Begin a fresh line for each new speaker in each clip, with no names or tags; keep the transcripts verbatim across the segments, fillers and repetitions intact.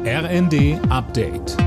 R N D Update.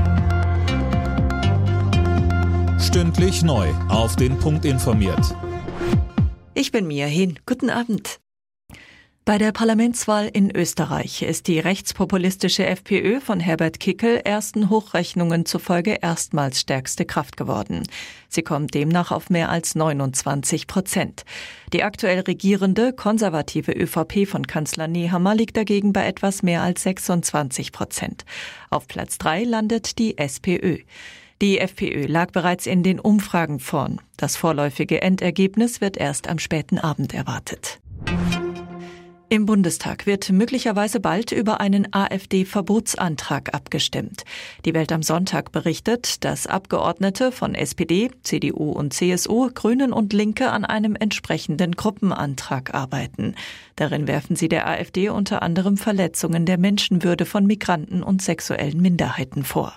Stündlich neu auf den Punkt informiert.
Ich bin Mia Hin. Guten Abend. Bei der Parlamentswahl in Österreich ist die rechtspopulistische FPÖ von Herbert Kickl ersten Hochrechnungen zufolge erstmals stärkste Kraft geworden. Sie kommt demnach auf mehr als neunundzwanzig Prozent. Die aktuell regierende konservative ÖVP von Kanzler Nehammer liegt dagegen bei etwas mehr als sechsundzwanzig Prozent. Auf Platz drei landet die SPÖ. Die FPÖ lag bereits in den Umfragen vorn. Das vorläufige Endergebnis wird erst am späten Abend erwartet. Im Bundestag wird möglicherweise bald über einen AfD-Verbotsantrag abgestimmt. Die Welt am Sonntag berichtet, dass Abgeordnete von S P D, C D U und C S U, Grünen und Linke an einem entsprechenden Gruppenantrag arbeiten. Darin werfen sie der AfD unter anderem Verletzungen der Menschenwürde von Migranten und sexuellen Minderheiten vor.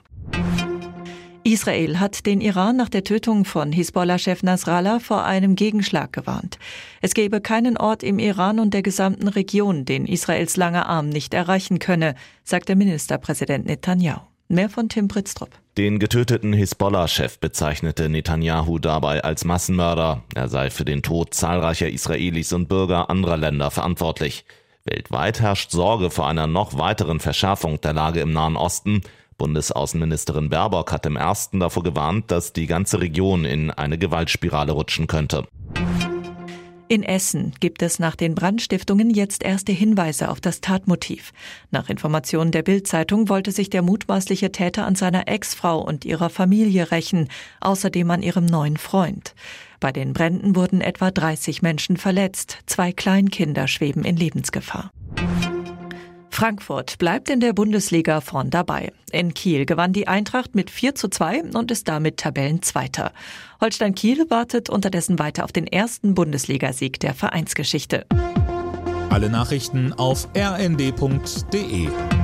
Israel hat den Iran nach der Tötung von Hisbollah-Chef Nasrallah vor einem Gegenschlag gewarnt. Es gebe keinen Ort im Iran und der gesamten Region, den Israels langer Arm nicht erreichen könne, sagte Ministerpräsident Netanyahu. Mehr von Tim Britztrup.
Den getöteten Hisbollah-Chef bezeichnete Netanyahu dabei als Massenmörder. Er sei für den Tod zahlreicher Israelis und Bürger anderer Länder verantwortlich. Weltweit herrscht Sorge vor einer noch weiteren Verschärfung der Lage im Nahen Osten. Bundesaußenministerin Baerbock hat im ersten davor gewarnt, dass die ganze Region in eine Gewaltspirale rutschen könnte.
In Essen gibt es nach den Brandstiftungen jetzt erste Hinweise auf das Tatmotiv. Nach Informationen der Bild-Zeitung wollte sich der mutmaßliche Täter an seiner Ex-Frau und ihrer Familie rächen, außerdem an ihrem neuen Freund. Bei den Bränden wurden etwa dreißig Menschen verletzt. Zwei Kleinkinder schweben in Lebensgefahr. Frankfurt bleibt in der Bundesliga vorn dabei. In Kiel gewann die Eintracht mit vier zu zwei und ist damit Tabellenzweiter. Holstein Kiel wartet unterdessen weiter auf den ersten Bundesligasieg der Vereinsgeschichte.
Alle Nachrichten auf r n d punkt d e.